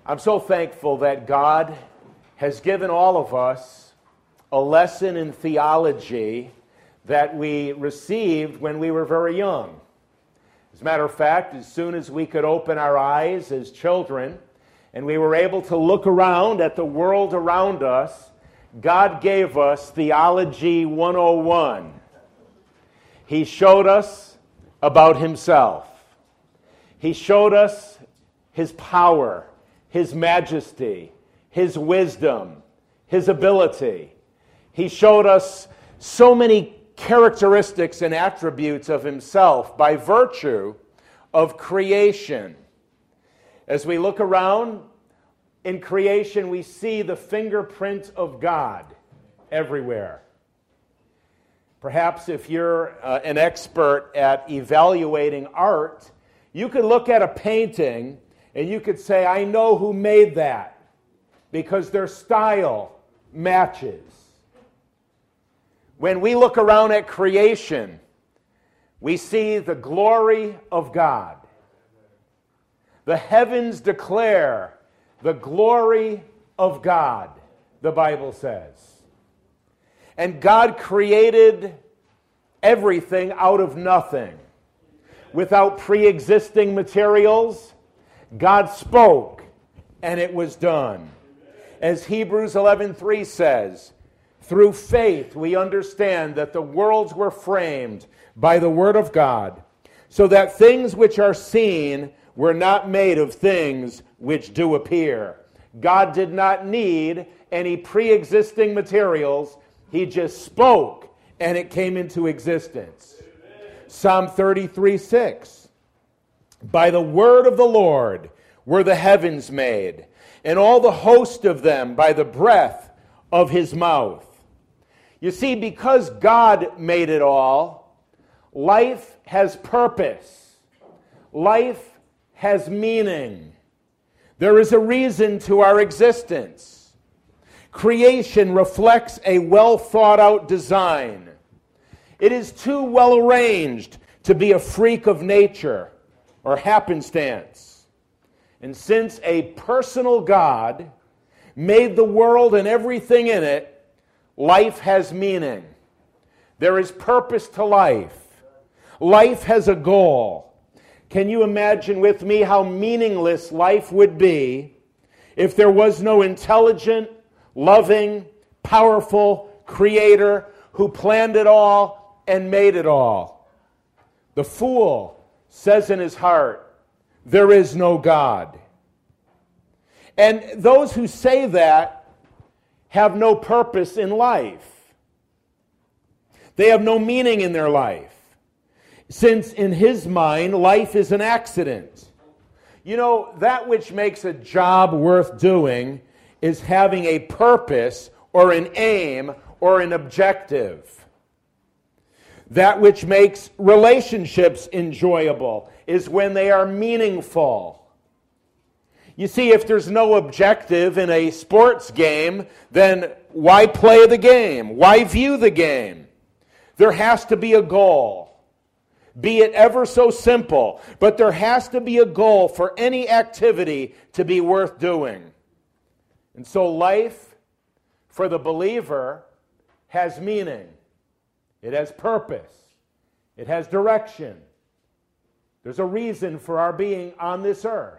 I'm so thankful that God has given all of us a lesson in theology that we received when we were very young. As a matter of fact, as soon as we could open our eyes as children and we were able to look around at the world around us, God gave us Theology 101. He showed us about Himself. He showed us His power, His majesty, His wisdom, His ability. He showed us so many characteristics and attributes of Himself by virtue of creation. As we look around in creation, we see the fingerprint of God everywhere. Perhaps if you're an expert at evaluating art, you could look at a painting and you could say, I know who made that, because their style matches. When we look around at creation, we see the glory of God. The heavens declare the glory of God, the Bible says. And God created everything out of nothing. Without pre-existing materials, God spoke, and it was done. As Hebrews 11:3 says, through faith we understand that the worlds were framed by the word of God, so that things which are seen were not made of things which do appear. God did not need any pre-existing materials. He just spoke, and it came into existence. Psalm 33:6. By the word of the Lord were the heavens made, and all the host of them by the breath of His mouth. You see, because God made it all, life has purpose. Life has meaning. There is a reason to our existence. Creation reflects a well thought out design. It is too well arranged to be a freak of nature or happenstance. And since a personal God made the world and everything in it, life has meaning. There is purpose to life. Life has a goal. Can you imagine with me how meaningless life would be if there was no intelligent, loving, powerful Creator who planned it all and made it all? The fool says in his heart, there is no God. And those who say that have no purpose in life. They have no meaning in their life, since in his mind, life is an accident. You know, that which makes a job worth doing is having a purpose or an aim or an objective. That which makes relationships enjoyable is when they are meaningful. You see, if there's no objective in a sports game, then why play the game? Why view the game? There has to be a goal, be it ever so simple, but there has to be a goal for any activity to be worth doing. And so life for the believer has meaning. It has purpose. It has direction. There's a reason for our being on this earth.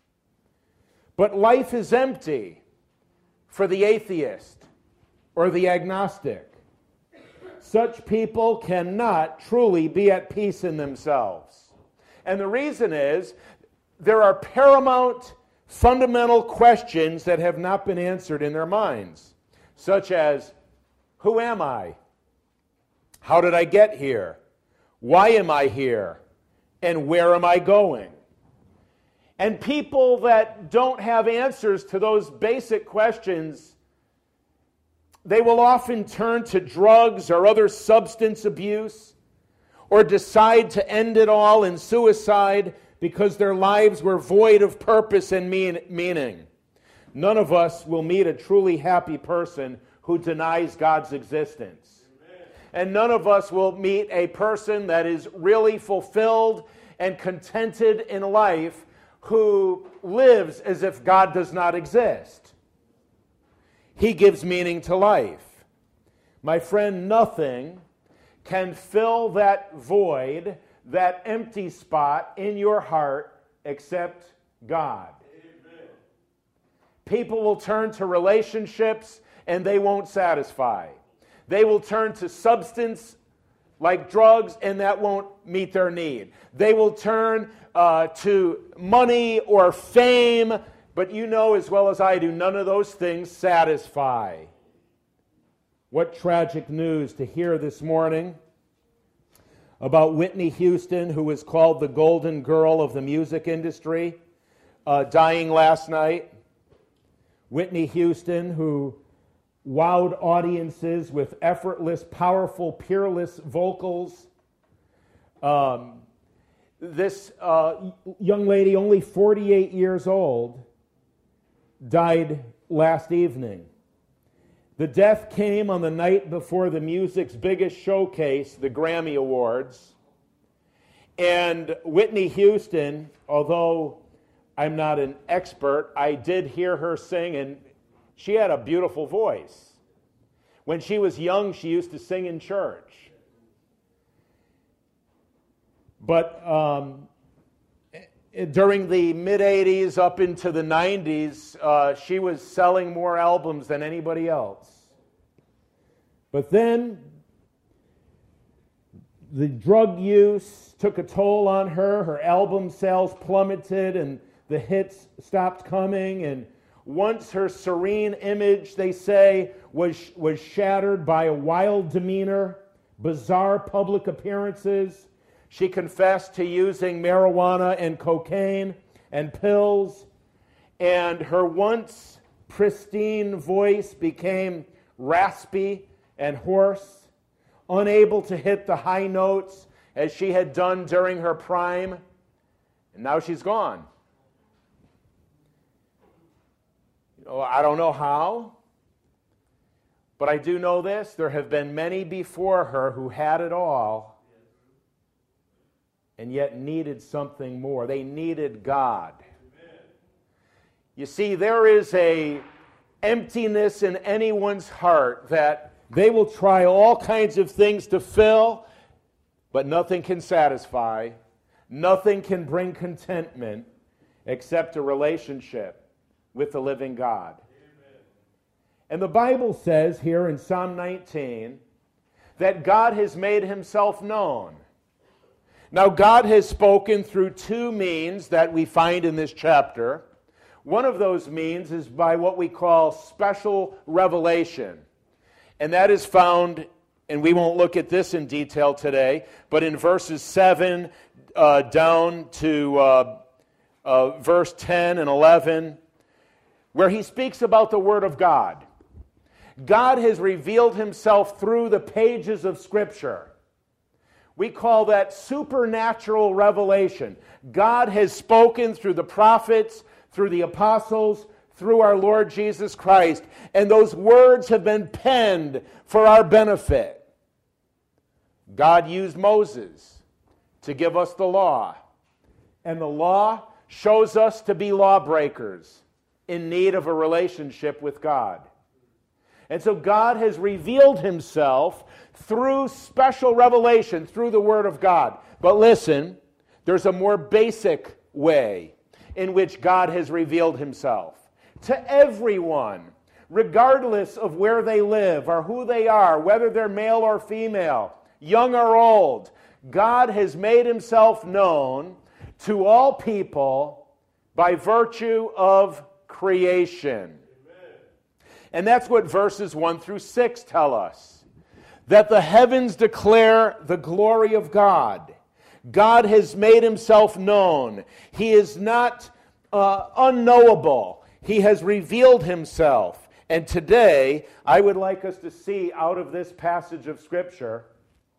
But life is empty for the atheist or the agnostic. Such people cannot truly be at peace in themselves. And the reason is there are paramount, fundamental questions that have not been answered in their minds, such as, who am I? How did I get here? Why am I here? And where am I going? And people that don't have answers to those basic questions, they will often turn to drugs or other substance abuse, or decide to end it all in suicide because their lives were void of purpose and meaning. None of us will meet a truly happy person who denies God's existence. Amen. And none of us will meet a person that is really fulfilled and contented in life who lives as if God does not exist. He gives meaning to life. My friend, nothing can fill that void, that empty spot in your heart except God. Amen. People will turn to relationships and they won't satisfy. They will turn to substance like drugs and that won't meet their need. They will turn to money or fame, but you know as well as I do, none of those things satisfy. What tragic news to hear this morning about Whitney Houston, who was called the golden girl of the music industry, dying last night. Whitney Houston, who wowed audiences with effortless, powerful, peerless vocals. This young lady, only 48 years old, died last evening. The death came on the night before the music's biggest showcase, the Grammy Awards. And Whitney Houston, although I'm not an expert, I did hear her sing, and she had a beautiful voice. When she was young, she used to sing in church. But during the mid-'80s up into the '90s, she was selling more albums than anybody else. But then the drug use took a toll on her. Her album sales plummeted and the hits stopped coming. And once her serene image, they say, was shattered by a wild demeanor, bizarre public appearances. She confessed to using marijuana and cocaine and pills, and her once pristine voice became raspy and hoarse, unable to hit the high notes as she had done during her prime, and now she's gone. I don't know how, but I do know this. There have been many before her who had it all and yet needed something more. They needed God. Amen. You see, there is an emptiness in anyone's heart that they will try all kinds of things to fill, but nothing can satisfy. Nothing can bring contentment except a relationship with the living God. Amen. And the Bible says here in Psalm 19 that God has made himself known. Now, God has spoken through two means that we find in this chapter. One of those means is by what we call special revelation. And that is found, and we won't look at this in detail today, but in verses 7 down to verse 10 and 11, where he speaks about the Word of God. God has revealed himself through the pages of Scripture. We call that supernatural revelation. God has spoken through the prophets, through the apostles, through our Lord Jesus Christ, and those words have been penned for our benefit. God used Moses to give us the law, and the law shows us to be lawbreakers in need of a relationship with God. And so God has revealed himself through special revelation, through the Word of God. But listen, there's a more basic way in which God has revealed himself to everyone, regardless of where they live or who they are, whether they're male or female, young or old. God has made himself known to all people by virtue of creation. And that's what verses 1 through 6 tell us. That the heavens declare the glory of God. God has made himself known. He is not unknowable. He has revealed himself. And today, I would like us to see out of this passage of Scripture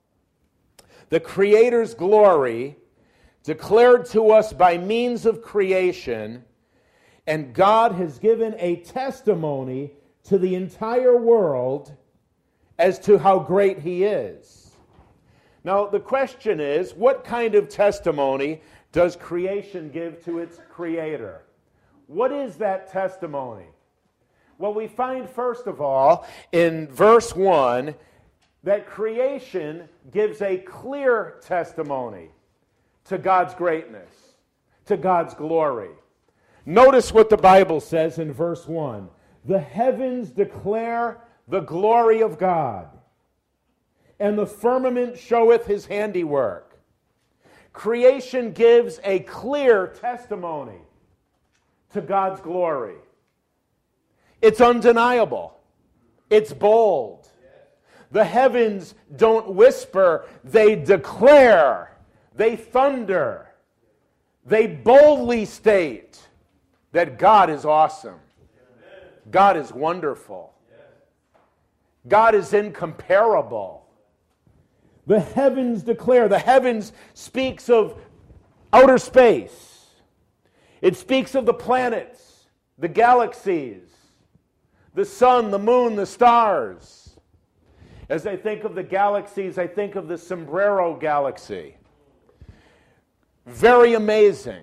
the Creator's glory declared to us by means of creation, and God has given a testimony to the entire world as to how great he is. Now, the question is, what kind of testimony does creation give to its creator? What is that testimony? Well, we find, first of all, in verse 1, that creation gives a clear testimony to God's greatness, to God's glory. Notice what the Bible says in verse 1. The heavens declare the glory of God, and the firmament showeth his handiwork. Creation gives a clear testimony to God's glory. It's undeniable. It's bold. The heavens don't whisper, they declare, they thunder, they boldly state that God is awesome. God is wonderful. God is incomparable. The heavens declare. The heavens speaks of outer space. It speaks of the planets, the galaxies, the sun, the moon, the stars. As I think of the galaxies, I think of the Sombrero Galaxy. Very amazing.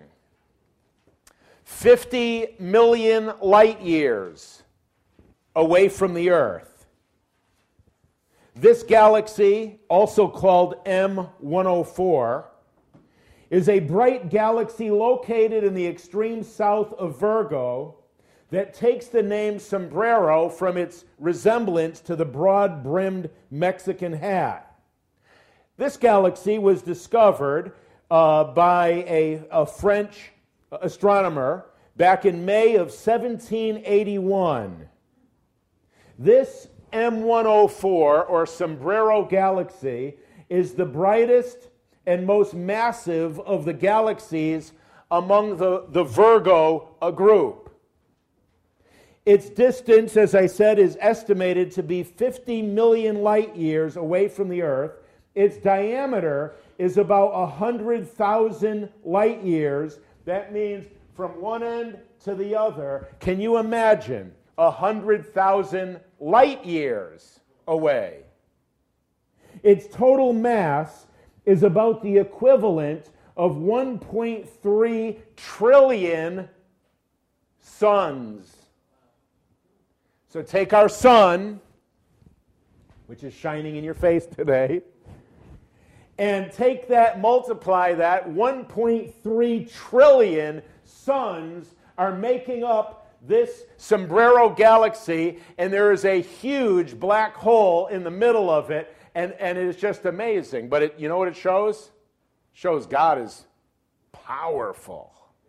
50 million light years away from the Earth. This galaxy, also called M104, is a bright galaxy located in the extreme south of Virgo that takes the name sombrero from its resemblance to the broad-brimmed Mexican hat. This galaxy was discovered by a French astronomer back in May of 1781. This M104, or Sombrero Galaxy, is the brightest and most massive of the galaxies among the Virgo group. Its distance, as I said, is estimated to be 50 million light years away from the Earth. Its diameter is about 100,000 light years. That means from one end to the other. Can you imagine 100,000 light years away? Its total mass is about the equivalent of 1.3 trillion suns. So take our sun, which is shining in your face today, and take that, multiply that, 1.3 trillion suns are making up this Sombrero Galaxy, and there is a huge black hole in the middle of it, and it is just amazing. But you know what it shows? It shows God is powerful.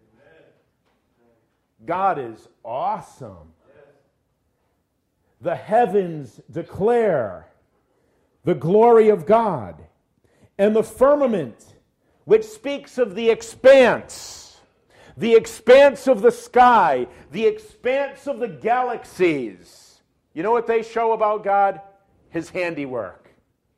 God is awesome. The heavens declare the glory of God, and the firmament, which speaks of the expanse of the sky, the expanse of the galaxies. You know what they show about God? His handiwork.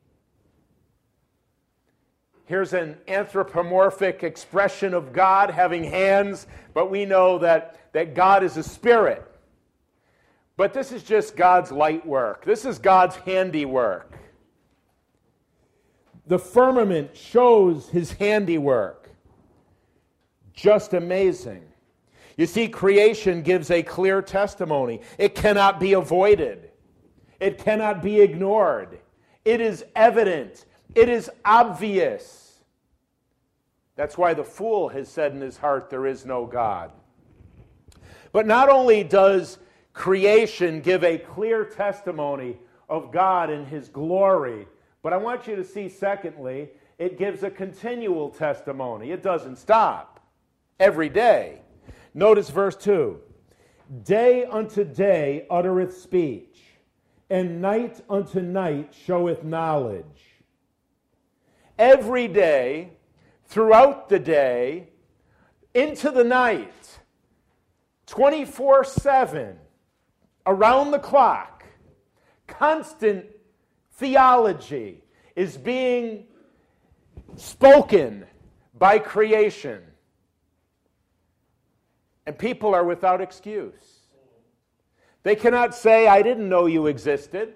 Here's an anthropomorphic expression of God having hands, but we know that God is a spirit. But this is just God's light work. This is God's handiwork. The firmament shows his handiwork. Just amazing. You see, creation gives a clear testimony. It cannot be avoided. It cannot be ignored. It is evident. It is obvious. That's why the fool has said in his heart, there is no God. But not only does creation give a clear testimony of God and his glory, but I want you to see, secondly, it gives a continual testimony. It doesn't stop. Every day. Notice verse 2. Day unto day uttereth speech, and night unto night showeth knowledge. Every day, throughout the day, into the night, 24/7, around the clock, constant theology is being spoken by creation. And people are without excuse. They cannot say, I didn't know you existed.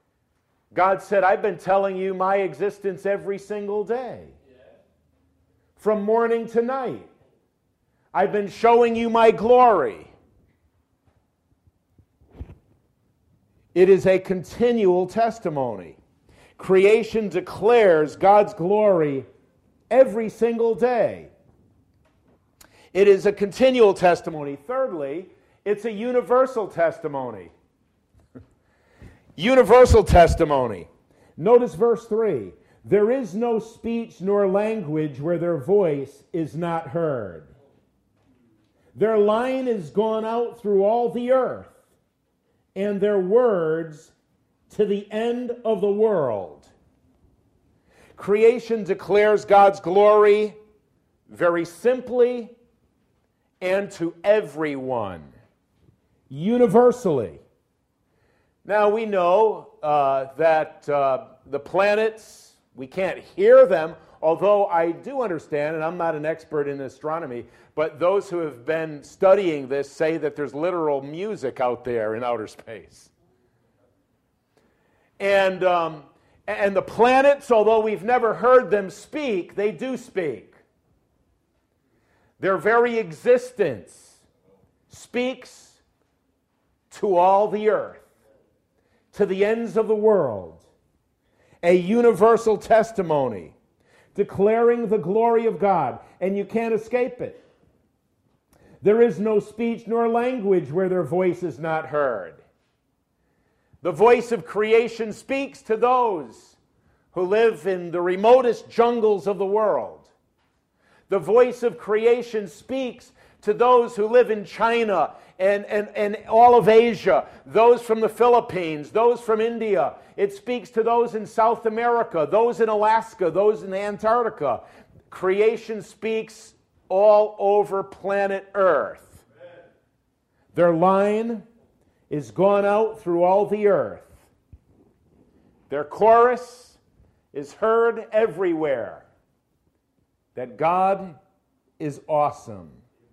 God said, I've been telling you my existence every single day. from morning to night. I've been showing you my glory. It is a continual testimony. Creation declares God's glory every single day. It is a continual testimony. Thirdly, it's a universal testimony. Universal testimony. Notice verse 3. There is no speech nor language where their voice is not heard. Their line is gone out through all the earth, and their words to the end of the world. Creation declares God's glory very simply and to everyone, universally. Now we know that the planets, we can't hear them, although I do understand, and I'm not an expert in astronomy, but those who have been studying this say that there's literal music out there in outer space. And the planets, although we've never heard them speak, they do speak. Their very existence speaks to all the earth, to the ends of the world. A universal testimony declaring the glory of God, and you can't escape it. There is no speech nor language where their voice is not heard. The voice of creation speaks to those who live in the remotest jungles of the world. The voice of creation speaks to those who live in China and all of Asia, those from the Philippines, those from India. It speaks to those in South America, those in Alaska, those in Antarctica. Creation speaks all over planet Earth. Their line is gone out through all the earth. Their chorus is heard everywhere. That God is awesome.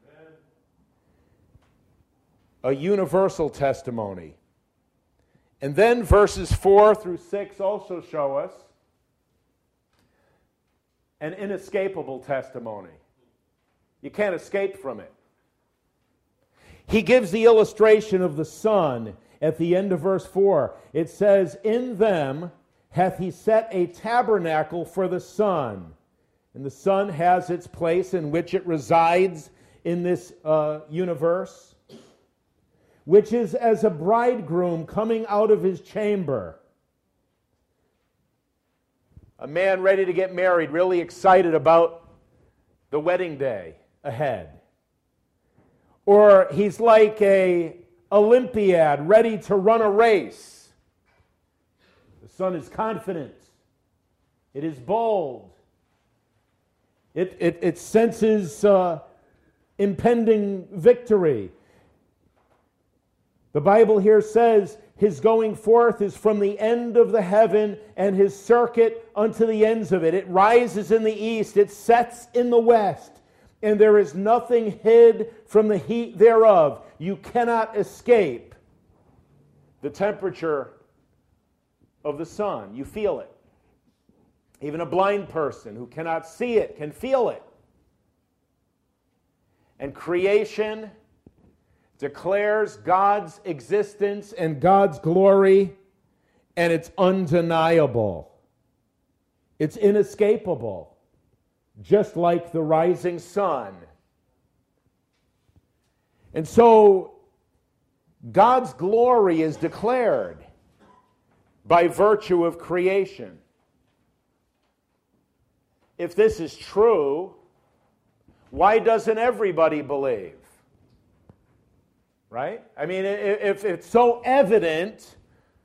A universal testimony. And then verses 4 through 6 also show us an inescapable testimony. You can't escape from it. He gives the illustration of the sun at the end of verse 4. It says, "In them hath he set a tabernacle for the sun." And the sun has its place in which it resides in this universe, which is as a bridegroom coming out of his chamber. A man ready to get married, really excited about the wedding day ahead. Or he's like a Olympiad ready to run a race. The sun is confident. It is bold. It senses impending victory. The Bible here says his going forth is from the end of the heaven and his circuit unto the ends of it. It rises in the east, it sets in the west, and there is nothing hid from the heat thereof. You cannot escape the temperature of the sun. You feel it. Even a blind person who cannot see it can feel it. And creation declares God's existence and God's glory, and it's undeniable. It's inescapable, just like the rising sun. And so, God's glory is declared by virtue of creation. If this is true, why doesn't everybody believe? Right? I mean, if it's so evident,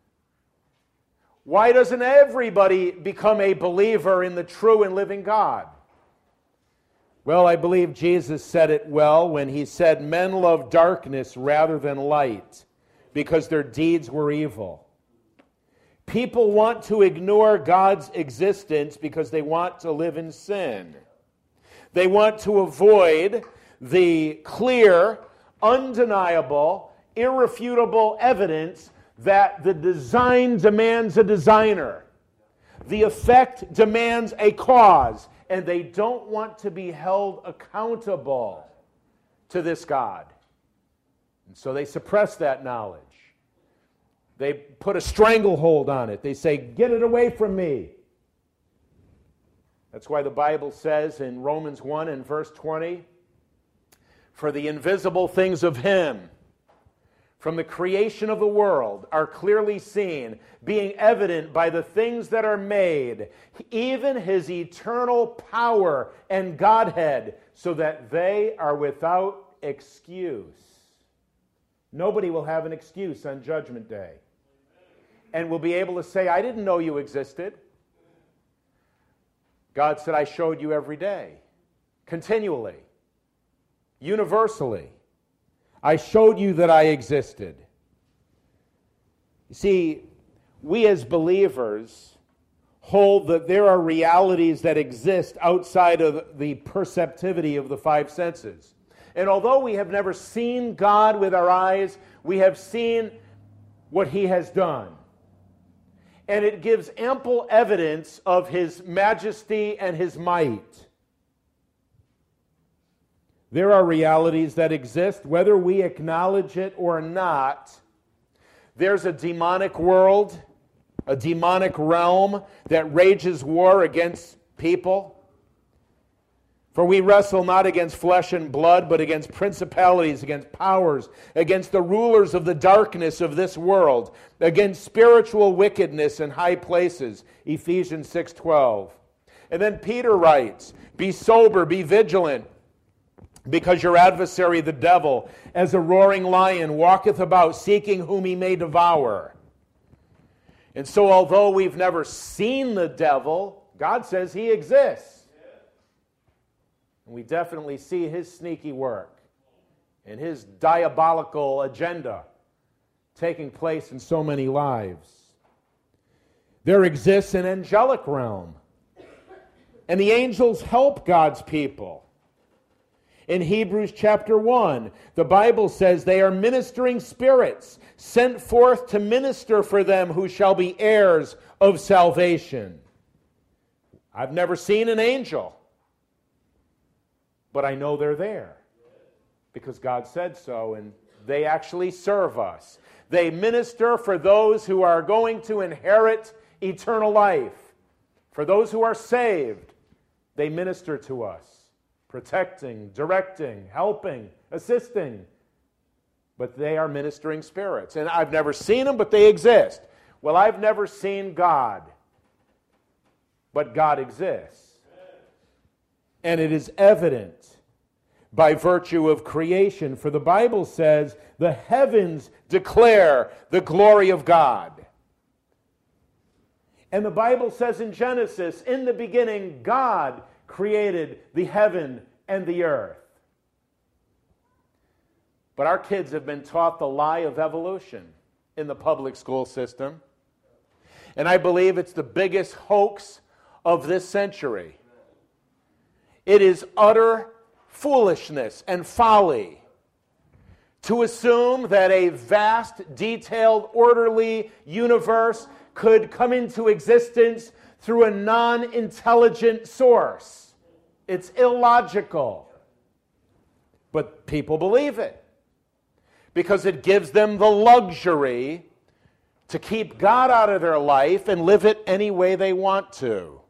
why doesn't everybody become a believer in the true and living God? Well, I believe Jesus said it well when he said, "Men love darkness rather than light because their deeds were evil." People want to ignore God's existence because they want to live in sin. They want to avoid the clear, undeniable, irrefutable evidence that the design demands a designer. The effect demands a cause, and they don't want to be held accountable to this God. And so they suppress that knowledge. They put a stranglehold on it. They say, get it away from me. That's why the Bible says in Romans 1 and verse 20, for the invisible things of Him, from the creation of the world, are clearly seen, being evident by the things that are made, even His eternal power and Godhead, so that they are without excuse. Nobody will have an excuse on Judgment Day. And will be able to say, I didn't know you existed. God said, I showed you every day, continually, universally. I showed you that I existed. You see, we as believers hold that there are realities that exist outside of the perceptivity of the five senses. And although we have never seen God with our eyes, we have seen what He has done. And it gives ample evidence of His majesty and His might. There are realities that exist, whether we acknowledge it or not. There's a demonic world, a demonic realm that rages war against people. For we wrestle not against flesh and blood, but against principalities, against powers, against the rulers of the darkness of this world, against spiritual wickedness in high places. Ephesians 6:12. And then Peter writes, be sober, be vigilant, because your adversary, the devil, as a roaring lion, walketh about, seeking whom he may devour. And so although we've never seen the devil, God says he exists. And we definitely see his sneaky work and his diabolical agenda taking place in so many lives. There exists an angelic realm, and the angels help God's people. In Hebrews chapter 1, the Bible says they are ministering spirits sent forth to minister for them who shall be heirs of salvation. I've never seen an angel, but I know they're there because God said so, and they actually serve us. They minister for those who are going to inherit eternal life. For those who are saved, they minister to us, protecting, directing, helping, assisting. But they are ministering spirits. And I've never seen them, but they exist. Well, I've never seen God, but God exists. And it is evident by virtue of creation. For the Bible says, the heavens declare the glory of God. And the Bible says in Genesis, in the beginning, God created the heaven and the earth. But our kids have been taught the lie of evolution in the public school system. And I believe it's the biggest hoax of this century. It is utter foolishness and folly to assume that a vast, detailed, orderly universe could come into existence through a non-intelligent source. It's illogical. But people believe it because it gives them the luxury to keep God out of their life and live it any way they want to.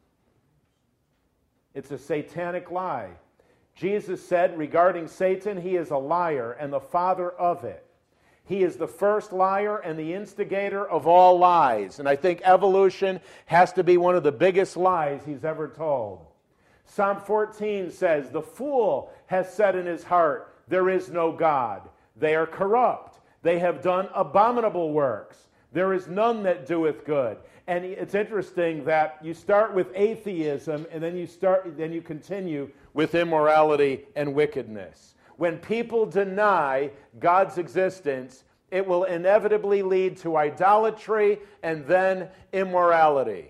It's a satanic lie. Jesus said regarding Satan, he is a liar and the father of it. He is the first liar and the instigator of all lies. And I think evolution has to be one of the biggest lies he's ever told. Psalm 14 says, the fool has said in his heart, there is no God. They are corrupt. They have done abominable works. There is none that doeth good. And it's interesting that you start with atheism and then you continue with immorality and wickedness. When people deny God's existence, it will inevitably lead to idolatry and then immorality.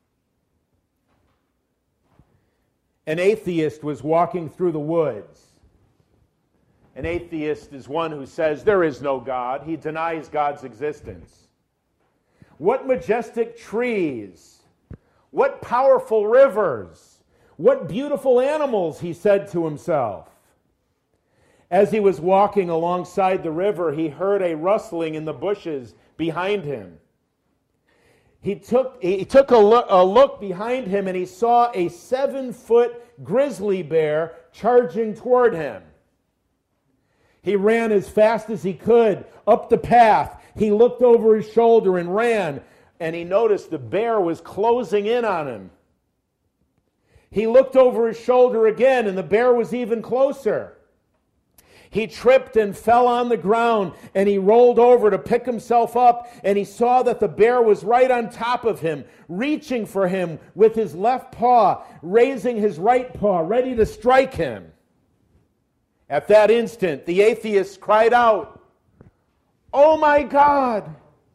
An atheist was walking through the woods. An atheist is one who says there is no God. He denies God's existence. What majestic trees, what powerful rivers, What beautiful animals, he said to himself. As he was walking alongside the river, he heard a rustling in the bushes behind him. He took a look behind him, and he saw a 7-foot grizzly bear charging toward him. He ran as fast as he could up the path. He looked over his shoulder and ran, and he noticed the bear was closing in on him. He looked over his shoulder again, and the bear was even closer. He tripped and fell on the ground, and he rolled over to pick himself up, and he saw that the bear was right on top of him, reaching for him with his left paw, raising his right paw, ready to strike him. At that instant, the atheist cried out, "Oh my God!"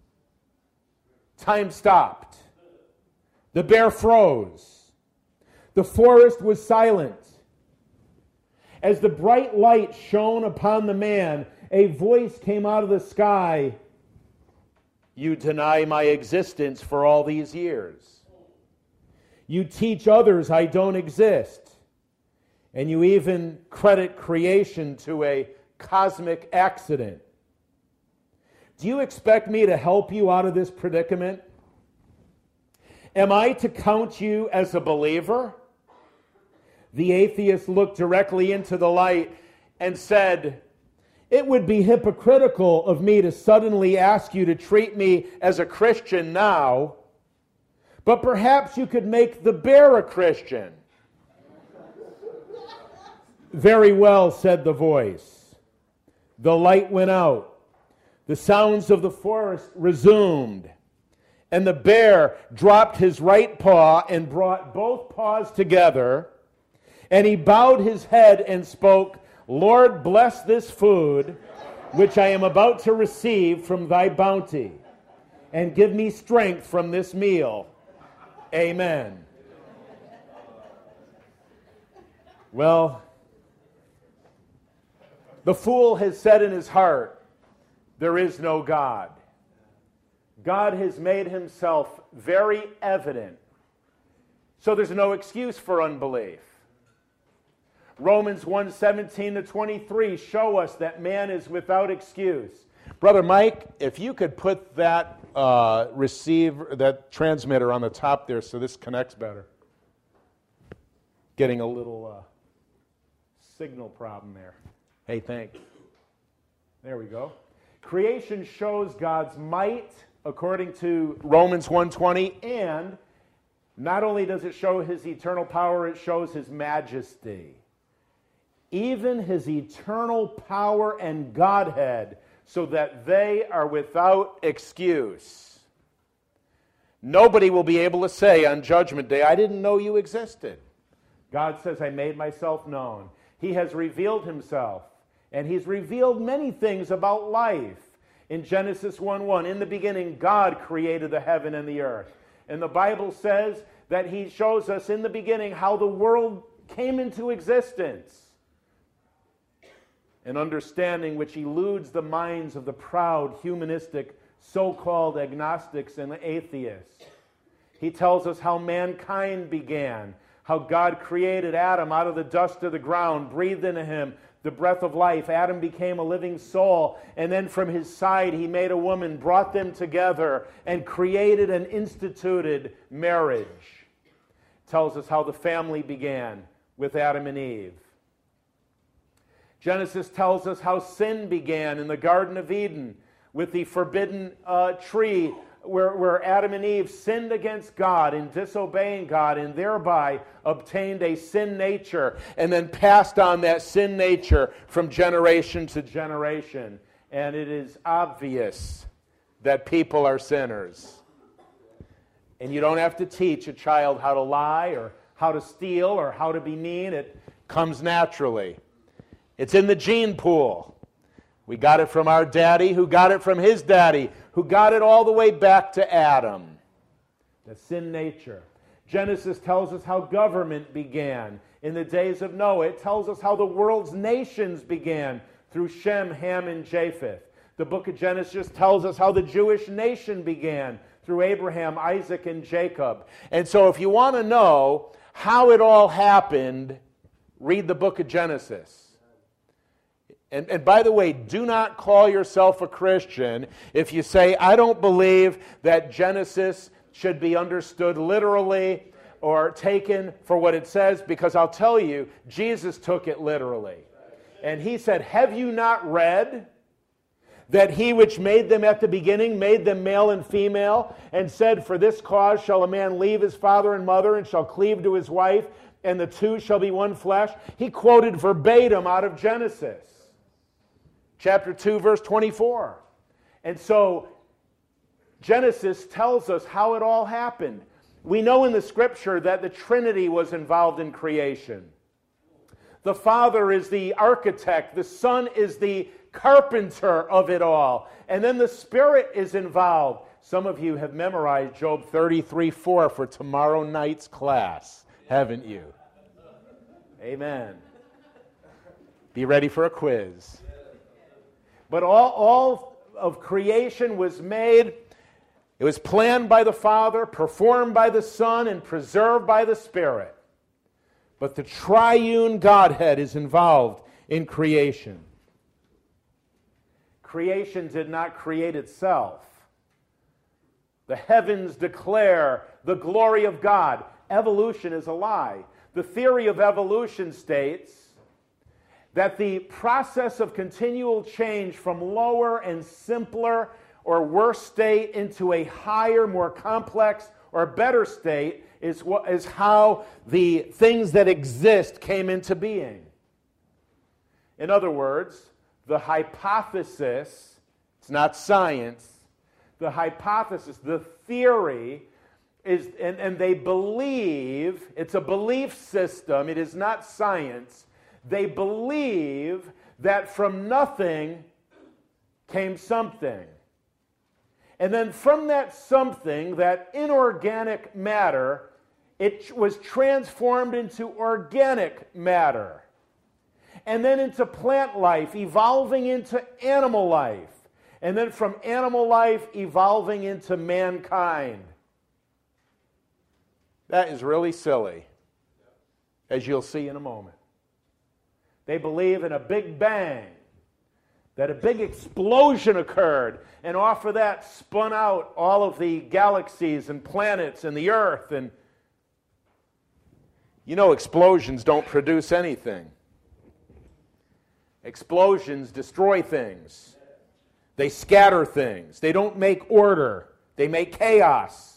Time stopped. The bear froze. The forest was silent. As the bright light shone upon the man, a voice came out of the sky. "You deny my existence for all these years. You teach others I don't exist. And you even credit creation to a cosmic accident. Do you expect me to help you out of this predicament? Am I to count you as a believer?" The atheist looked directly into the light and said, "It would be hypocritical of me to suddenly ask you to treat me as a Christian now, but perhaps you could make the bear a Christian." "Very well," said the voice. The light went out. The sounds of the forest resumed. And the bear dropped his right paw and brought both paws together. And he bowed his head and spoke, "Lord, bless this food, which I am about to receive from thy bounty, and give me strength from this meal. Amen." Well, the fool has said in his heart, "There is no God." God has made himself very evident, so there's no excuse for unbelief. Romans 1:17-23 show us that man is without excuse. Brother Mike, if you could put that that transmitter on the top there so this connects better. Getting a little signal problem there. Hey, thanks. There we go. Creation shows God's might according to Romans 1:20, and not only does it show his eternal power, it shows his majesty. Even his eternal power and Godhead, so that they are without excuse. Nobody will be able to say on Judgment Day, "I didn't know you existed." God says, "I made myself known." He has revealed himself, and he's revealed many things about life. In Genesis 1:1, in the beginning, God created the heaven and the earth. And the Bible says that he shows us in the beginning how the world came into existence. An understanding which eludes the minds of the proud, humanistic, so-called agnostics and atheists. He tells us how mankind began, how God created Adam out of the dust of the ground, breathed into him the breath of life. Adam became a living soul, and then from his side he made a woman, brought them together, and created and instituted marriage. Tells us how the family began with Adam and Eve. Genesis tells us how sin began in the Garden of Eden with the forbidden tree where Adam and Eve sinned against God in disobeying God, and thereby obtained a sin nature and then passed on that sin nature from generation to generation. And it is obvious that people are sinners. And you don't have to teach a child how to lie or how to steal or how to be mean. It comes naturally. It's in the gene pool. We got it from our daddy, who got it from his daddy, who got it all the way back to Adam. The sin nature. Genesis tells us how government began in the days of Noah. It tells us how the world's nations began through Shem, Ham, and Japheth. The book of Genesis tells us how the Jewish nation began through Abraham, Isaac, and Jacob. And so if you want to know how it all happened, read the book of Genesis. And by the way, do not call yourself a Christian if you say, I don't believe that Genesis should be understood literally or taken for what it says, because I'll tell you, Jesus took it literally. And he said, have you not read that he which made them at the beginning made them male and female, and said, for this cause shall a man leave his father and mother, and shall cleave to his wife, and the two shall be one flesh? He quoted verbatim out of Genesis. Chapter 2, verse 24. And so Genesis tells us how it all happened. We know in the Scripture that the Trinity was involved in creation. The Father is the architect. The Son is the carpenter of it all. And then the Spirit is involved. Some of you have memorized Job 33:4 for tomorrow night's class, haven't you? Amen. Be ready for a quiz. But all of creation was made. It was planned by the Father, performed by the Son, and preserved by the Spirit. But the triune Godhead is involved in creation. Creation did not create itself. The heavens declare the glory of God. Evolution is a lie. The theory of evolution states that the process of continual change from lower and simpler or worse state into a higher, more complex or better state is how the things that exist came into being. In other words, the hypothesis, it's not science, the hypothesis, the theory is, and they believe, it's a belief system, it is not science. They believe that from nothing came something. And then from that something, that inorganic matter, it was transformed into organic matter. And then into plant life, evolving into animal life. And then from animal life, evolving into mankind. That is really silly, as you'll see in a moment. They believe in a big bang, that a big explosion occurred, and off of that spun out all of the galaxies and planets and the earth. And you know, explosions don't produce anything. Explosions destroy things. They scatter things. They don't make order. They make chaos.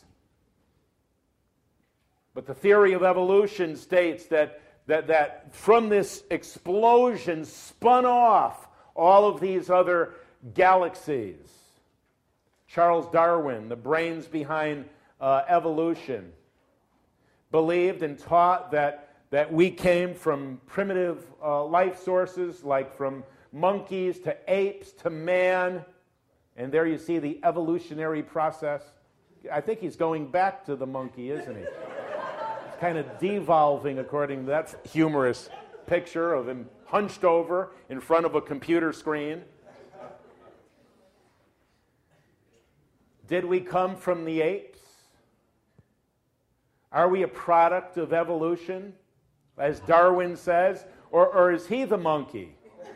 But the theory of evolution states that from this explosion spun off all of these other galaxies. Charles Darwin, the brains behind evolution, believed and taught that we came from primitive life sources, like from monkeys to apes to man. And there you see the evolutionary process. I think he's going back to the monkey, isn't he? Kind of devolving according to that humorous picture of him hunched over in front of a computer screen. Did we come from the apes? Are we a product of evolution, as Darwin says, or is he the monkey?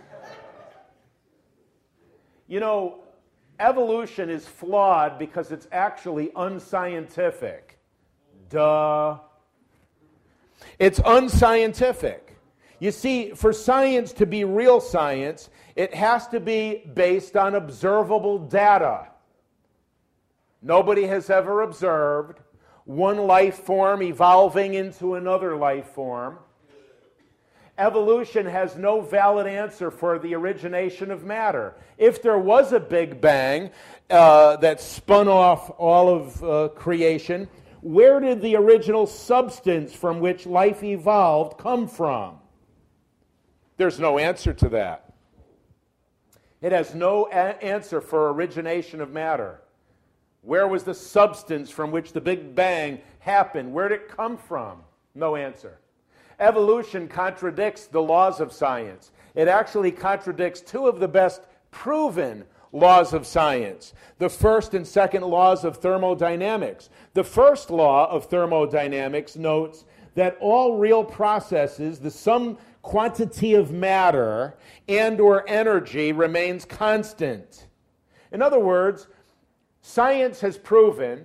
You know, evolution is flawed because it's actually unscientific. Duh. It's unscientific. You see, for science to be real science, it has to be based on observable data. Nobody has ever observed one life form evolving into another life form. Evolution has no valid answer for the origination of matter. If there was a Big Bang that spun off all of creation, where did the original substance from which life evolved come from? There's no answer to that. It has no answer for origination of matter. Where was the substance from which the Big Bang happened? Where did it come from? No answer. Evolution contradicts the laws of science. It actually contradicts two of the best proven laws of science, the first and second laws of thermodynamics. The first law of thermodynamics notes that all real processes, the sum quantity of matter and or energy remains constant. In other words, science has proven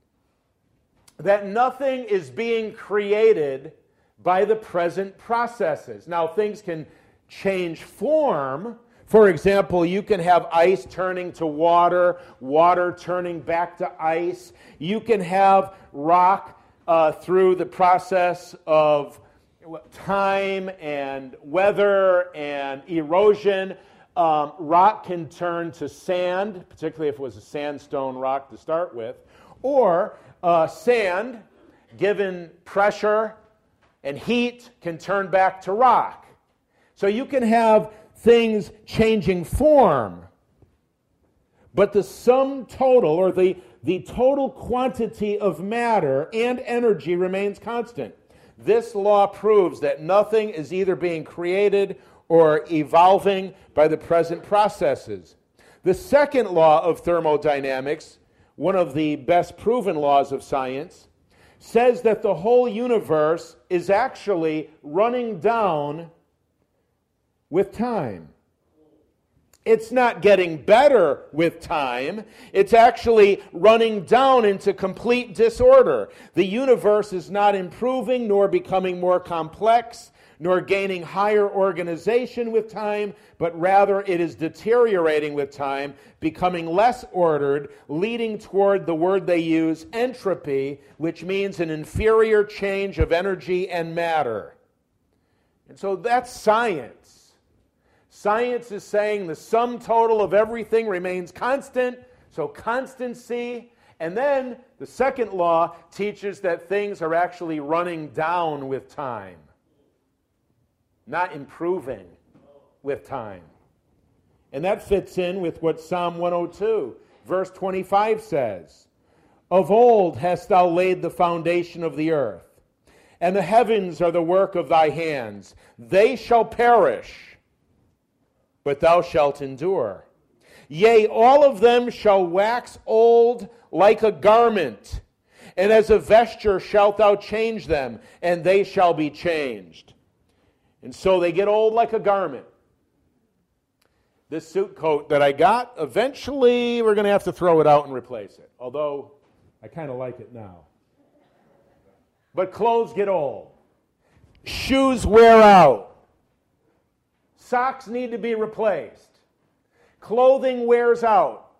that nothing is being created by the present processes. Now, things can change form. For example, you can have ice turning to water, water turning back to ice. You can have rock through the process of time and weather and erosion. Rock can turn to sand, particularly if it was a sandstone rock to start with, or sand, given pressure and heat, can turn back to rock. So you can have things changing form, but the sum total, or the total quantity of matter and energy remains constant. This law proves that nothing is either being created or evolving by the present processes. The second law of thermodynamics, one of the best proven laws of science, says that the whole universe is actually running down with time. It's not getting better with time. It's actually running down into complete disorder. The universe is not improving nor becoming more complex, nor gaining higher organization with time, but rather it is deteriorating with time, becoming less ordered, leading toward the word they use, entropy, which means an inferior change of energy and matter. And so that's science. Science is saying the sum total of everything remains constant, so constancy. And then the second law teaches that things are actually running down with time, not improving with time. And that fits in with what Psalm 102, verse 25 says. Of old hast thou laid the foundation of the earth, and the heavens are the work of thy hands. They shall perish, but thou shalt endure. Yea, all of them shall wax old like a garment, and as a vesture shalt thou change them, and they shall be changed. And so they get old like a garment. This suit coat that I got, eventually we're going to have to throw it out and replace it, although I kind of like it now. But clothes get old. Shoes wear out. Socks need to be replaced. Clothing wears out.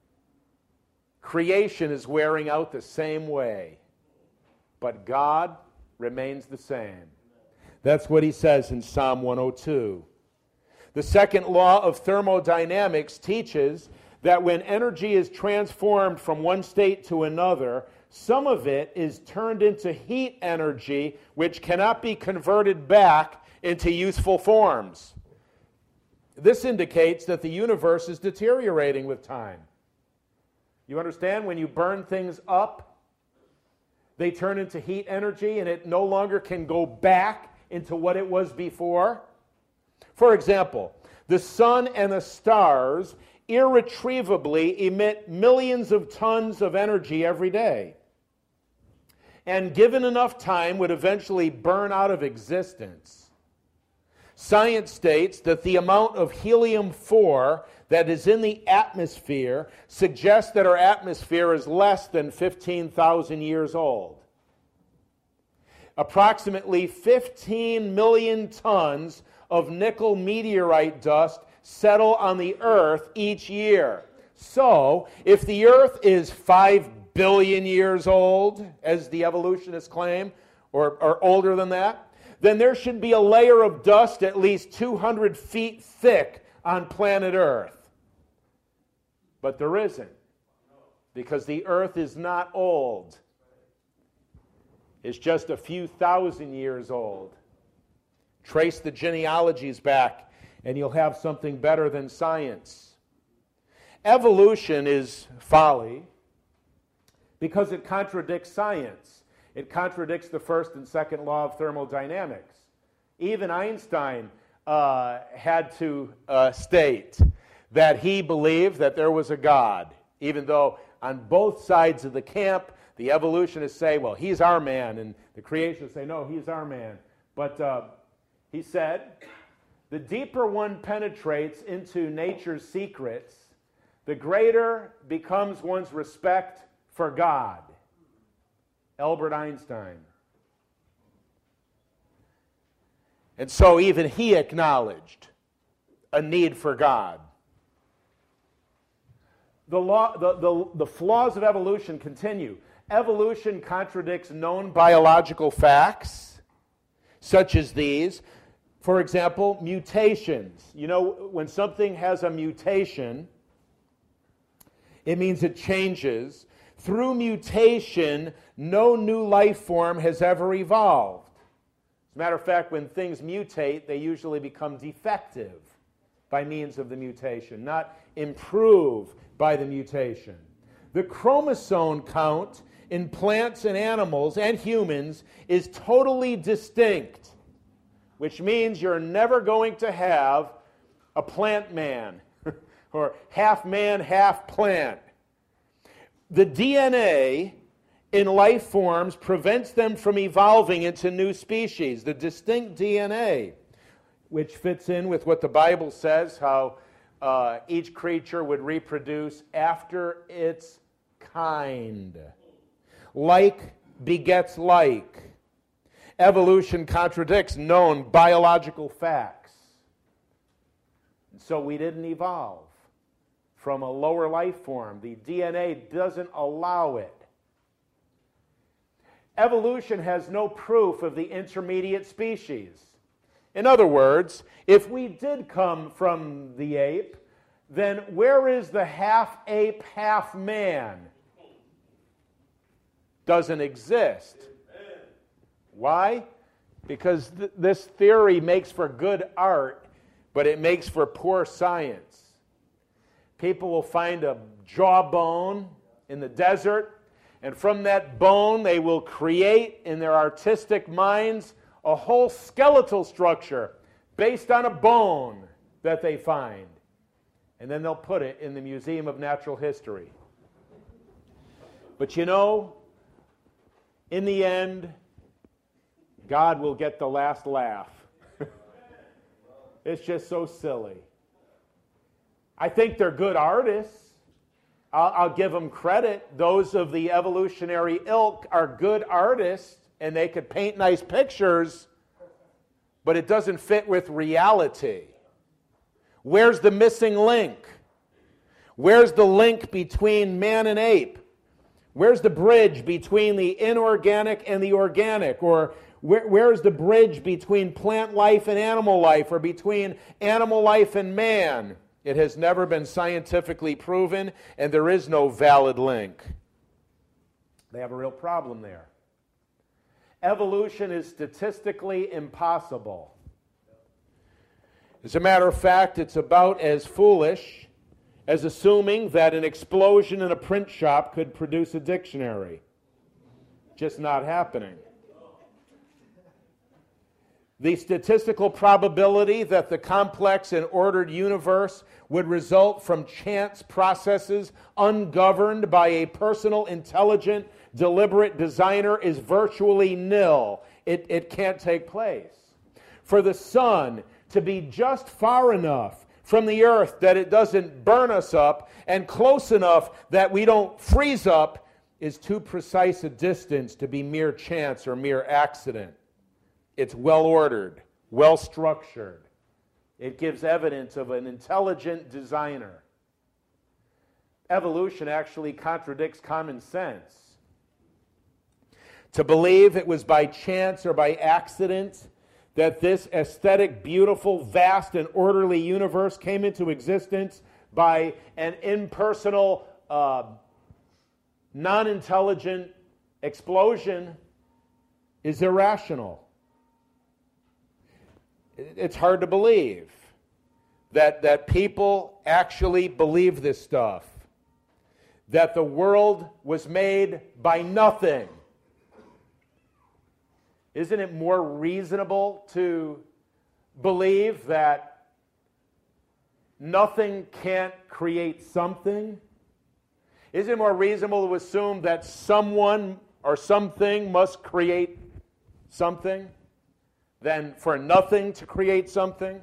Creation is wearing out the same way. But God remains the same. That's what he says in Psalm 102. The second law of thermodynamics teaches that when energy is transformed from one state to another, some of it is turned into heat energy, which cannot be converted back into useful forms. This indicates that the universe is deteriorating with time. You understand? When you burn things up, they turn into heat energy, and it no longer can go back into what it was before. For example, the sun and the stars irretrievably emit millions of tons of energy every day, and given enough time would eventually burn out of existence. Science states that the amount of helium-4 that is in the atmosphere suggests that our atmosphere is less than 15,000 years old. Approximately 15 million tons of nickel meteorite dust settle on the Earth each year. So, if the Earth is 5 billion years old, as the evolutionists claim, or older than that, then there should be a layer of dust at least 200 feet thick on planet Earth. But there isn't, because the Earth is not old. It's just a few thousand years old. Trace the genealogies back, and you'll have something better than science. Evolution is folly because it contradicts science. It contradicts the first and second law of thermodynamics. Even Einstein had to state that he believed that there was a God, even though on both sides of the camp, the evolutionists say, well, he's our man, and the creationists say, no, he's our man. But he said, the deeper one penetrates into nature's secrets, the greater becomes one's respect for God. Albert Einstein. And so even he acknowledged a need for God. The flaws of evolution continue. Evolution contradicts known biological facts, such as these. For example, mutations. You know, when something has a mutation, it means it changes. Through mutation, no new life form has ever evolved. As a matter of fact, when things mutate, they usually become defective by means of the mutation, not improve by the mutation. The chromosome count in plants and animals and humans is totally distinct, which means you're never going to have a plant man or half man, half plant. The DNA in life forms prevents them from evolving into new species. The distinct DNA, which fits in with what the Bible says, how each creature would reproduce after its kind. Like begets like. Evolution contradicts known biological facts. So we didn't evolve from a lower life form. The DNA doesn't allow it. Evolution has no proof of the intermediate species. In other words, if we did come from the ape, then where is the half ape, half man? Doesn't exist. Why? Because this theory makes for good art, but it makes for poor science. People will find a jawbone in the desert, and from that bone they will create in their artistic minds a whole skeletal structure based on a bone that they find. And then they'll put it in the Museum of Natural History. But you know, in the end, God will get the last laugh. It's just so silly. I think they're good artists. I'll give them credit. Those of the evolutionary ilk are good artists, and they could paint nice pictures, but it doesn't fit with reality. Where's the missing link? Where's the link between man and ape? Where's the bridge between the inorganic and the organic? Or where's the bridge between plant life and animal life, or between animal life and man? It has never been scientifically proven, and there is no valid link. They have a real problem there. Evolution is statistically impossible. As a matter of fact, it's about as foolish as assuming that an explosion in a print shop could produce a dictionary. Just not happening. The statistical probability that the complex and ordered universe would result from chance processes ungoverned by a personal, intelligent, deliberate designer is virtually nil. It can't take place. For the sun to be just far enough from the earth that it doesn't burn us up and close enough that we don't freeze up is too precise a distance to be mere chance or mere accident. It's well-ordered, well-structured. It gives evidence of an intelligent designer. Evolution actually contradicts common sense. To believe it was by chance or by accident that this aesthetic, beautiful, vast, and orderly universe came into existence by an impersonal, non-intelligent explosion is irrational. It's hard to believe that people actually believe this stuff, that the world was made by nothing. Isn't it more reasonable to believe that nothing can't create something? Is it more reasonable to assume that someone or something must create something than for nothing to create something?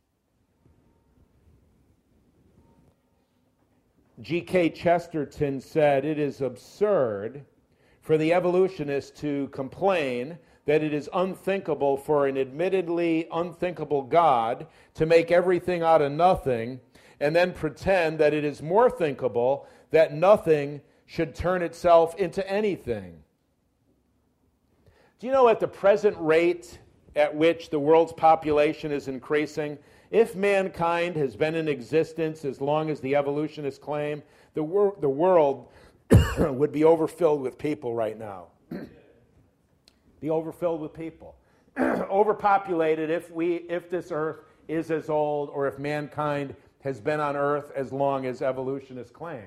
G.K. Chesterton said, "It is absurd for the evolutionist to complain that it is unthinkable for an admittedly unthinkable God to make everything out of nothing and then pretend that it is more thinkable that nothing should turn itself into anything." Do you know at the present rate at which the world's population is increasing, if mankind has been in existence as long as the evolutionists claim, the world would be overfilled with people right now. Be overfilled with people. Overpopulated if this earth is as old or if mankind has been on earth as long as evolutionists claim.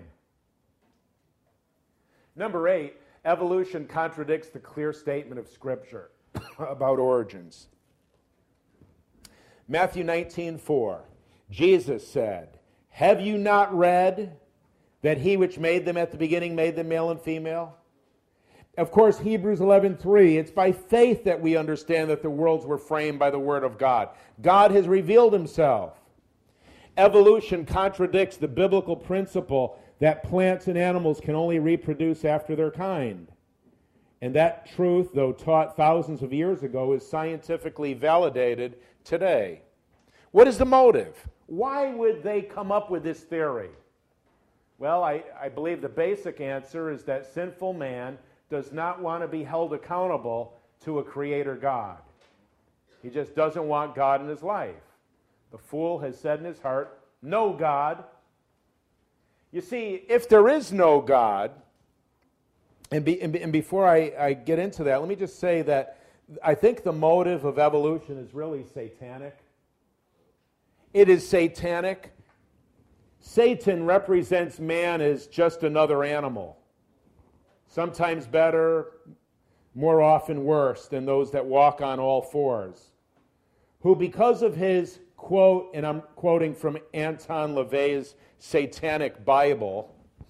Number 8, evolution contradicts the clear statement of Scripture about origins. Matthew 19:4, Jesus said, "Have you not read that he which made them at the beginning made them male and female?" Of course, Hebrews 11:3, it's by faith that we understand that the worlds were framed by the Word of God. God has revealed himself. Evolution contradicts the biblical principle that plants and animals can only reproduce after their kind. And that truth, though taught thousands of years ago, is scientifically validated today. What is the motive? Why would they come up with this theory? Well, I believe the basic answer is that sinful man does not want to be held accountable to a creator God. He just doesn't want God in his life. The fool has said in his heart, "No God." You see, if there is no God, and before I get into that, let me just say that I think the motive of evolution is really satanic. It is satanic. Satan represents man as just another animal. Sometimes better, more often worse than those that walk on all fours. Who because of his quote, and I'm quoting from Anton LaVey's Satanic Bible,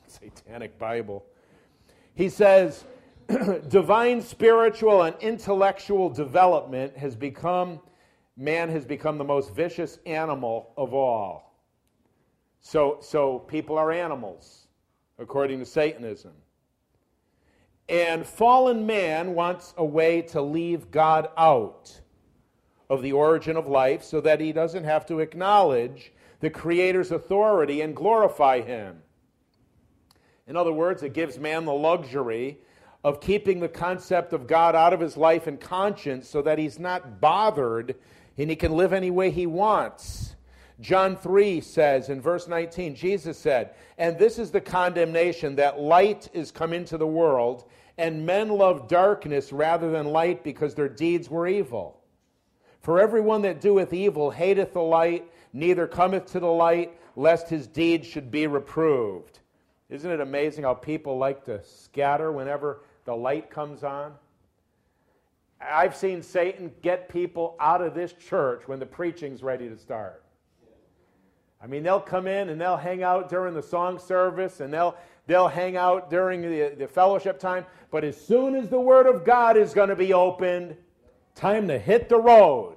he says, divine spiritual and intellectual development man has become the most vicious animal of all. So people are animals, according to Satanism. And fallen man wants a way to leave God out of the origin of life so that he doesn't have to acknowledge the Creator's authority and glorify him. In other words, it gives man the luxury of keeping the concept of God out of his life and conscience so that he's not bothered and he can live any way he wants. John 3 says in verse 19, Jesus said, "And this is the condemnation, that light is come into the world, and men love darkness rather than light because their deeds were evil. For everyone that doeth evil hateth the light, neither cometh to the light, lest his deeds should be reproved." Isn't it amazing how people like to scatter whenever the light comes on? I've seen Satan get people out of this church when the preaching's ready to start. I mean, they'll come in and they'll hang out during the song service and they'll hang out during the fellowship time, but as soon as the Word of God is going to be opened, time to hit the road.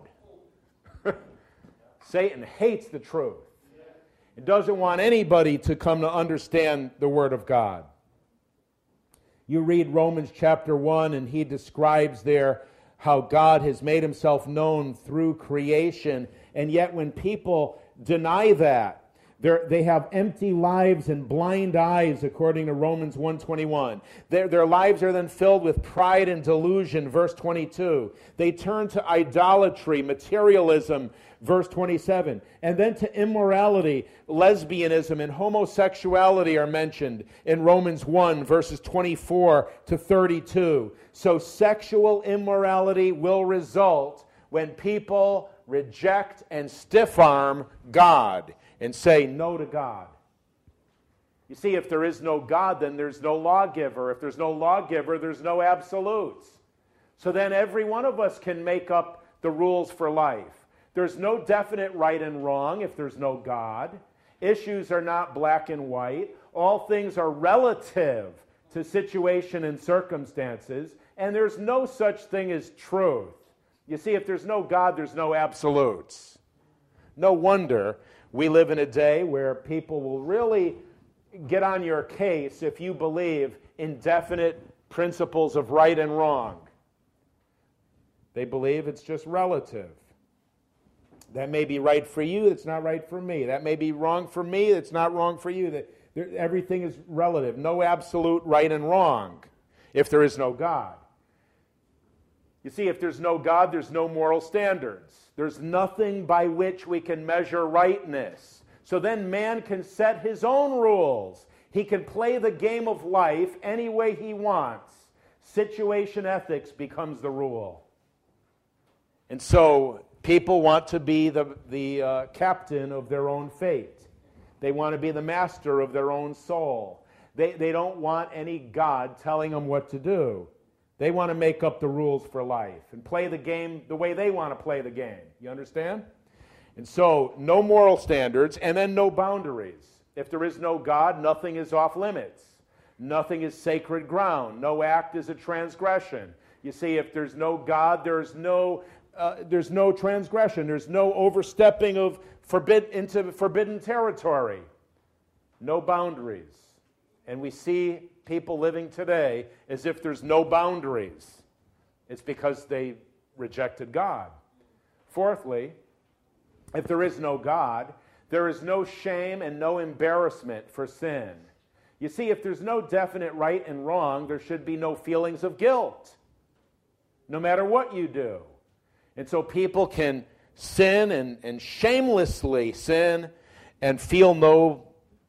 Satan hates the truth. He doesn't want anybody to come to understand the Word of God. You read Romans chapter 1, and he describes there how God has made himself known through creation, and yet when people deny that, they have empty lives and blind eyes, according to Romans 1:21. Their lives are then filled with pride and delusion, verse 22. They turn to idolatry, materialism, verse 27. And then to immorality, lesbianism, and homosexuality are mentioned in Romans 1, verses 24 to 32. So sexual immorality will result when people reject and stiff-arm God and say no to God. You see, if there is no God, then there's no lawgiver. If there's no lawgiver, there's no absolutes. So then every one of us can make up the rules for life. There's no definite right and wrong if there's no God. Issues are not black and white. All things are relative to situation and circumstances, and there's no such thing as truth. You see, if there's no God, there's no absolutes. No wonder we live in a day where people will really get on your case if you believe in definite principles of right and wrong. They believe it's just relative. That may be right for you, it's not right for me. That may be wrong for me, it's not wrong for you. Everything is relative. No absolute right and wrong if there is no God. You see, if there's no God, there's no moral standards. There's nothing by which we can measure rightness. So then man can set his own rules. He can play the game of life any way he wants. Situation ethics becomes the rule. And so people want to be the captain of their own fate. They want to be the master of their own soul. They don't want any God telling them what to do. They want to make up the rules for life and play the game the way they want to play the game. You understand? And so, no moral standards, and then no boundaries. If there is no God, nothing is off limits. Nothing is sacred ground. No act is a transgression. You see, if there's no God, there's no transgression. There's no overstepping of into forbidden territory. No boundaries. And we see people living today as if there's no boundaries. It's because they rejected God. Fourthly, if there is no God, there is no shame and no embarrassment for sin. You see, if there's no definite right and wrong, there should be no feelings of guilt, no matter what you do. And so people can sin and shamelessly sin and feel no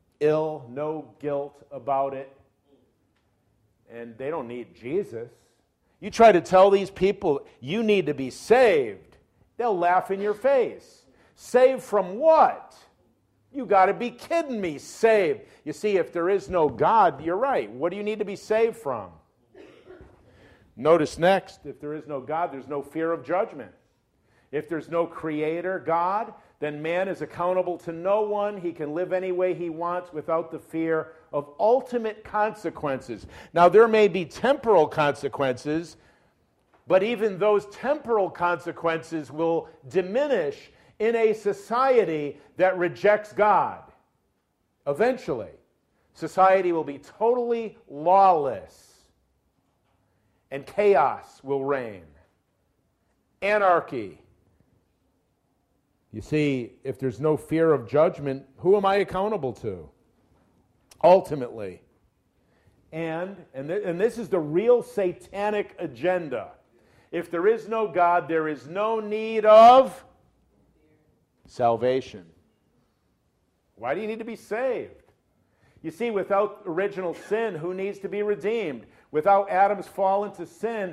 guilt about it. And they don't need Jesus. You try to tell these people, you need to be saved. They'll laugh in your face. Saved from what? You got to be kidding me, saved. You see, if there is no God, you're right. What do you need to be saved from? Notice next, if there is no God, there's no fear of judgment. If there's no creator, God, then man is accountable to no one. He can live any way he wants without the fear of ultimate consequences. Now, there may be temporal consequences, but even those temporal consequences will diminish in a society that rejects God. Eventually, society will be totally lawless, and chaos will reign. Anarchy. You see, if there's no fear of judgment, who am I accountable to? Ultimately. And this is the real satanic agenda. If there is no God, there is no need of salvation. Why do you need to be saved? You see, without original sin, who needs to be redeemed? Without Adam's fall into sin,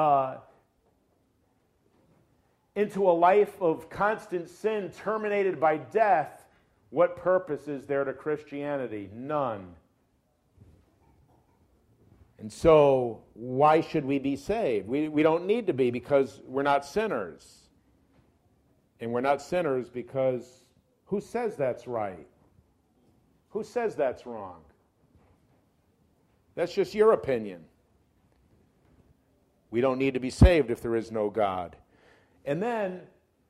into a life of constant sin terminated by death, what purpose is there to Christianity? None. And so, why should we be saved? We don't need to be because we're not sinners. And we're not sinners because who says that's right? Who says that's wrong? That's just your opinion. We don't need to be saved if there is no God. And then,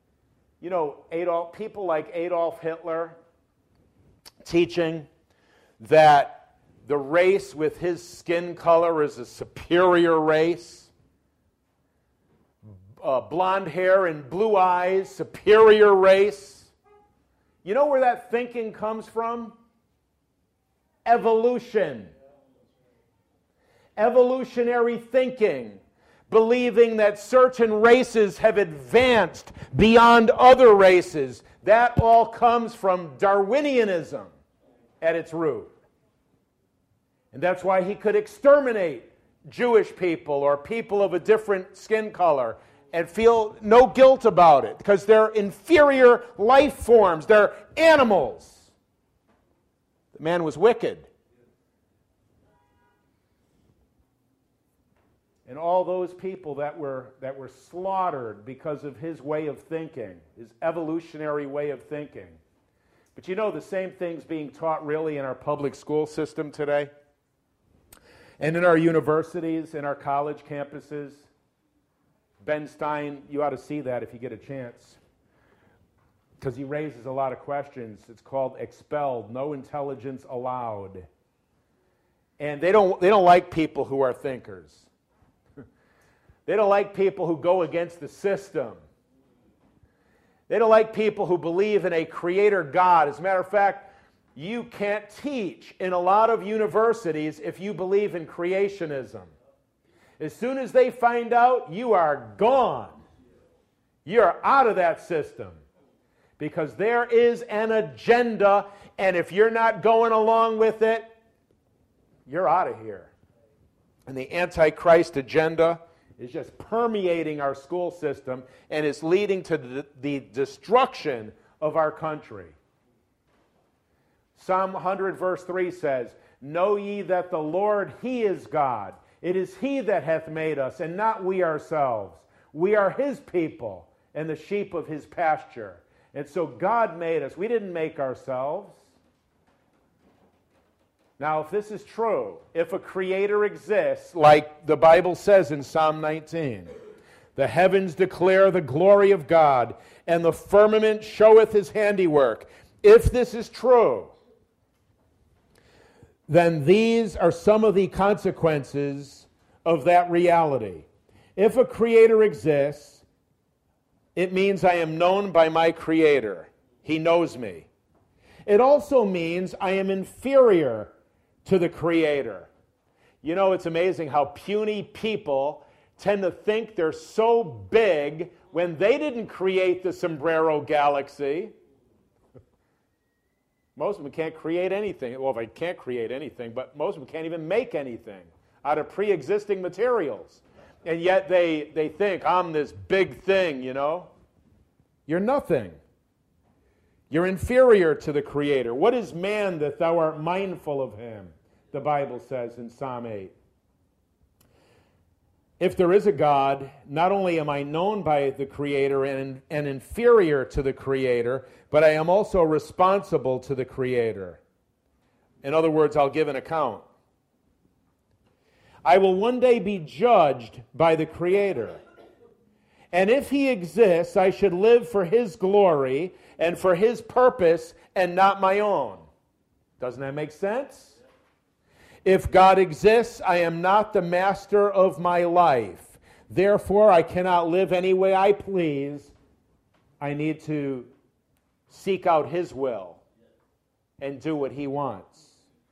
people like Adolf Hitler teaching that the race with his skin color is a superior race. Blonde hair and blue eyes, superior race. You know where that thinking comes from? Evolution. Evolutionary thinking. Believing that certain races have advanced beyond other races. That all comes from Darwinianism at its root. And that's why he could exterminate Jewish people or people of a different skin color and feel no guilt about it because they're inferior life forms. They're animals. The man was wicked. And all those people that were slaughtered because of his way of thinking, his evolutionary way of thinking. But you know, the same thing's being taught really in our public school system today, and in our universities, in our college campuses. Ben Stein, you ought to see that if you get a chance, because he raises a lot of questions. It's called Expelled, No Intelligence Allowed. And they don't like people who are thinkers. They don't like people who go against the system. They don't like people who believe in a creator God. As a matter of fact, you can't teach in a lot of universities if you believe in creationism. As soon as they find out, you are gone. You're out of that system. Because there is an agenda, and if you're not going along with it, you're out of here. And the Antichrist agenda is just permeating our school system and is leading to the destruction of our country. Psalm 100 verse 3 says, Know ye that the Lord, He is God. It is He that hath made us, and not we ourselves. We are His people, and the sheep of His pasture. And so God made us. We didn't make ourselves. Now, if this is true, if a creator exists, like the Bible says in Psalm 19, the heavens declare the glory of God, and the firmament showeth His handiwork. If this is true, then these are some of the consequences of that reality. If a creator exists, it means I am known by my creator. He knows me. It also means I am inferior to the creator. You know, it's amazing how puny people tend to think they're so big when they didn't create the Sombrero Galaxy. Most of them can't create anything. Well, they can't create anything, but most of them can't even make anything out of pre-existing materials. And yet they think, I'm this big thing, you know. You're nothing. You're inferior to the Creator. What is man that thou art mindful of him? The Bible says in Psalm 8. If there is a God, not only am I known by the Creator and inferior to the Creator, but I am also responsible to the Creator. In other words, I'll give an account. I will one day be judged by the Creator. And if He exists, I should live for His glory and for His purpose and not my own. Doesn't that make sense? If God exists, I am not the master of my life. Therefore, I cannot live any way I please. I need to seek out His will and do what He wants.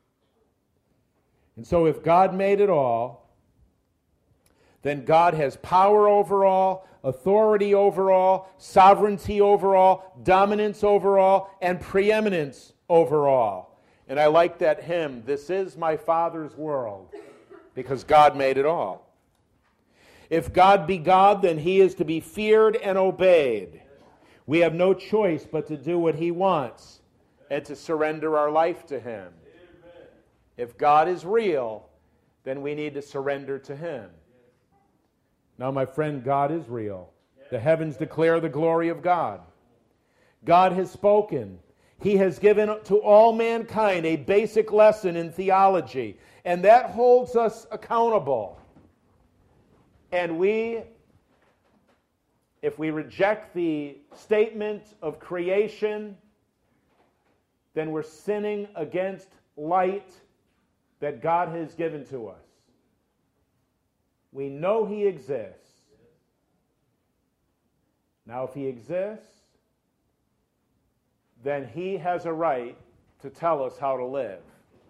And so if God made it all, then God has power over all, authority over all, sovereignty over all, dominance over all, and preeminence over all. And I like that hymn, This is my Father's world, because God made it all. If God be God, then He is to be feared and obeyed. We have no choice but to do what He wants and to surrender our life to Him. If God is real, then we need to surrender to Him. Now, my friend, God is real. The heavens declare the glory of God. God has spoken. He has given to all mankind a basic lesson in theology, and that holds us accountable. And if we reject the statement of creation, then we're sinning against light that God has given to us. We know He exists. Now, if He exists, then He has a right to tell us how to live.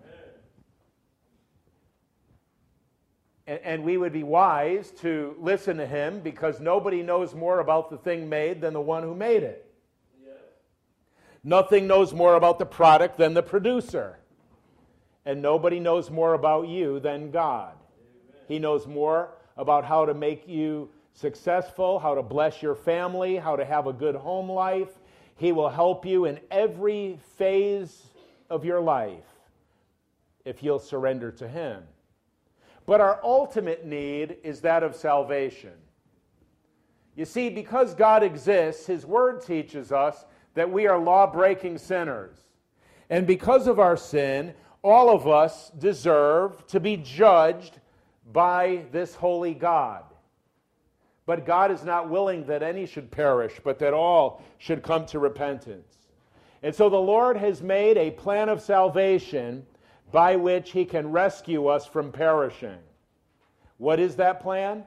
And we would be wise to listen to Him, because nobody knows more about the thing made than the one who made it. Yes. Nothing knows more about the product than the producer. And nobody knows more about you than God. Amen. He knows more about how to make you successful, how to bless your family, how to have a good home life. He will help you in every phase of your life if you'll surrender to Him. But our ultimate need is that of salvation. You see, because God exists, His Word teaches us that we are law-breaking sinners. And because of our sin, all of us deserve to be judged by this holy God. But God is not willing that any should perish, but that all should come to repentance. And so the Lord has made a plan of salvation by which he can rescue us from perishing. What is that plan?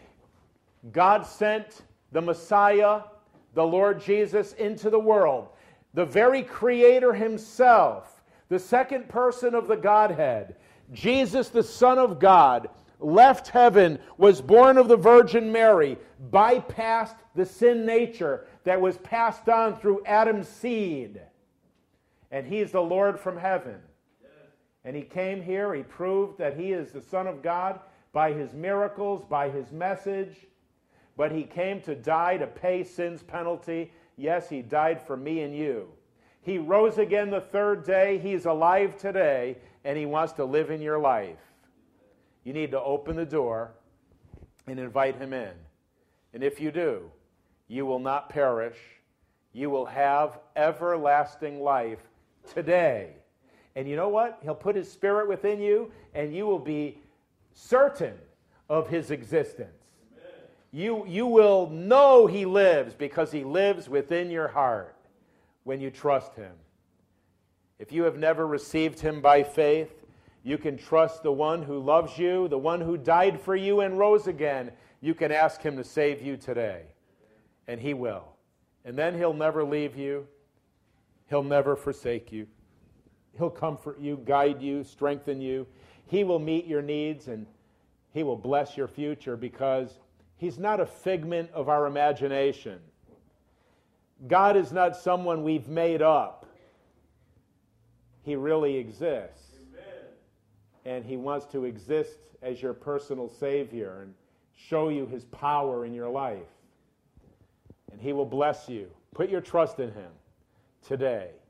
God sent the Messiah, the Lord Jesus, into the world. The very Creator himself, the second person of the Godhead, Jesus, the Son of God, left heaven, was born of the Virgin Mary, bypassed the sin nature that was passed on through Adam's seed. And he's the Lord from heaven. And he came here, he proved that he is the Son of God by his miracles, by his message. But he came to die to pay sin's penalty. Yes, he died for me and you. He rose again the third day. He's alive today, and he wants to live in your life. You need to open the door and invite him in. And if you do, you will not perish. You will have everlasting life today. And you know what? He'll put his Spirit within you, and you will be certain of his existence. You will know he lives because he lives within your heart when you trust him. If you have never received him by faith, you can trust the one who loves you, the one who died for you and rose again. You can ask him to save you today, and he will. And then he'll never leave you. He'll never forsake you. He'll comfort you, guide you, strengthen you. He will meet your needs, and he will bless your future because he's not a figment of our imagination. God is not someone we've made up. He really exists. Amen. And he wants to exist as your personal Savior and show you his power in your life. And he will bless you. Put your trust in him today.